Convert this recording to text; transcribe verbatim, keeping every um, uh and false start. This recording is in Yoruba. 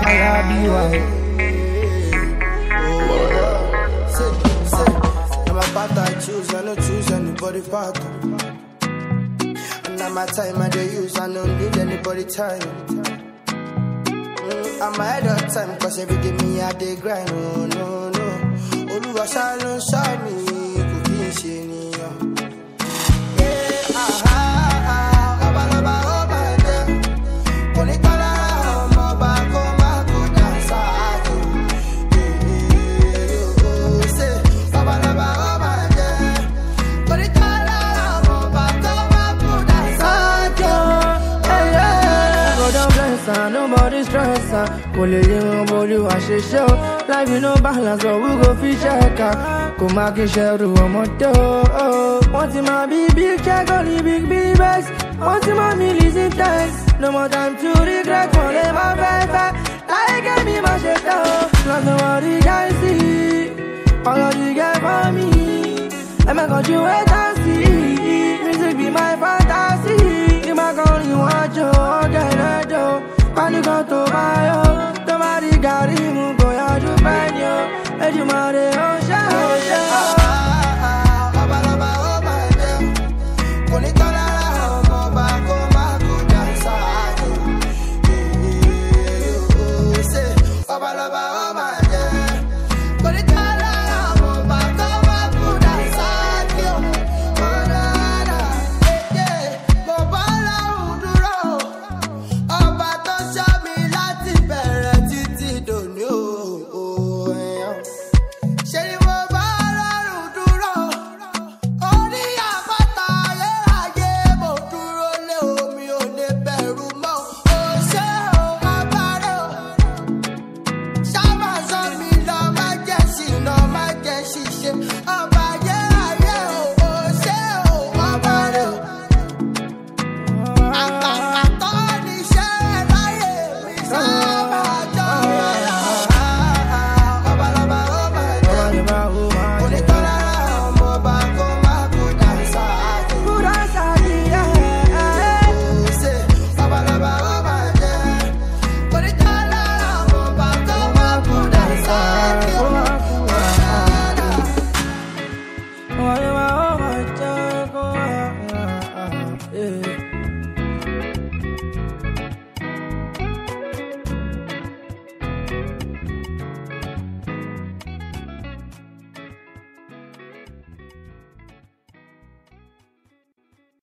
fire be white. I'm about to choose, I don't choose anybody part. And now my time I dey use, I don't need anybody time. Mm, I'm ahead of time, cause every day me I dey grind, oh no, no. Oluwa shine, shine me, cooking shiny. Yeah, ah, ah, ah, oba, oba, oba, yeah. Politola, oba, koma, kuda, sa, nobody stress her. Kole yin body wa she show. Life you no balance, but we go fi check her. Come back and share the moto. Want my big big check on the big big bags. Want my millies in thanks. No more time to regret. Kole my favorite. Like give me my shit out. Not nobody can see. All of you get for me. I'm gonna do wait and see. Music be my fantasy. You my girl, you want you, get it though. Panic on to buy you. Nobody got him, go ya to find you. And you might have shot. Yeah.